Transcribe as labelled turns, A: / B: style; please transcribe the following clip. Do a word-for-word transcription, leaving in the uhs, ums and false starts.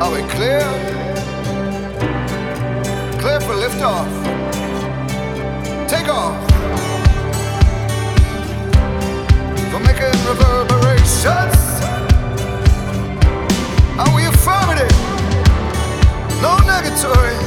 A: Are we clear? Clear for liftoff. Take off. For making reverberations. Are we affirmative? No negatory.